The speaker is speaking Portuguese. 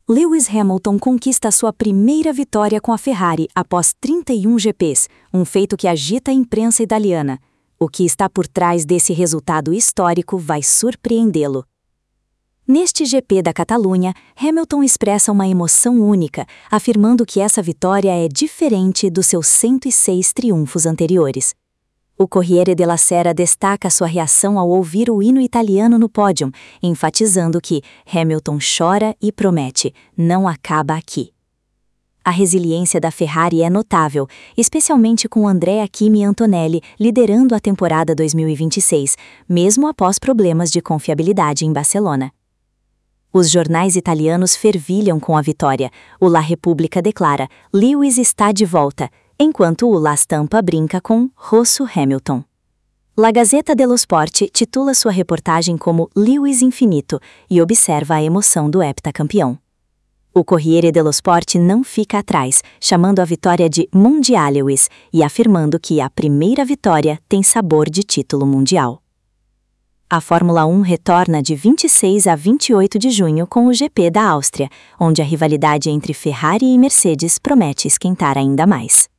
Lewis Hamilton conquista sua primeira vitória com a Ferrari após 31 GPs, um feito que agita a imprensa italiana. O que está por trás desse resultado histórico vai surpreendê-lo. Neste GP da Catalunha, Hamilton expressa uma emoção única, afirmando que essa vitória é diferente dos seus 106 triunfos anteriores. O Corriere della Sera destaca sua reação ao ouvir o hino italiano no pódio, enfatizando que Hamilton chora e promete, não acaba aqui. A resiliência da Ferrari é notável, especialmente com Andrea Kimi Antonelli liderando a temporada 2026, mesmo após problemas de confiabilidade em Barcelona. Os jornais italianos fervilham com a vitória. O La Repubblica declara, Lewis está de volta, enquanto o La Stampa brinca com Rosso Hamilton. La Gazzetta dello Sport titula sua reportagem como Lewis Infinito e observa a emoção do heptacampeão. O Corriere dello Sport não fica atrás, chamando a vitória de Mondial Lewis e afirmando que a primeira vitória tem sabor de título mundial. A Fórmula 1 retorna de 26 a 28 de junho com o GP da Áustria, onde a rivalidade entre Ferrari e Mercedes promete esquentar ainda mais.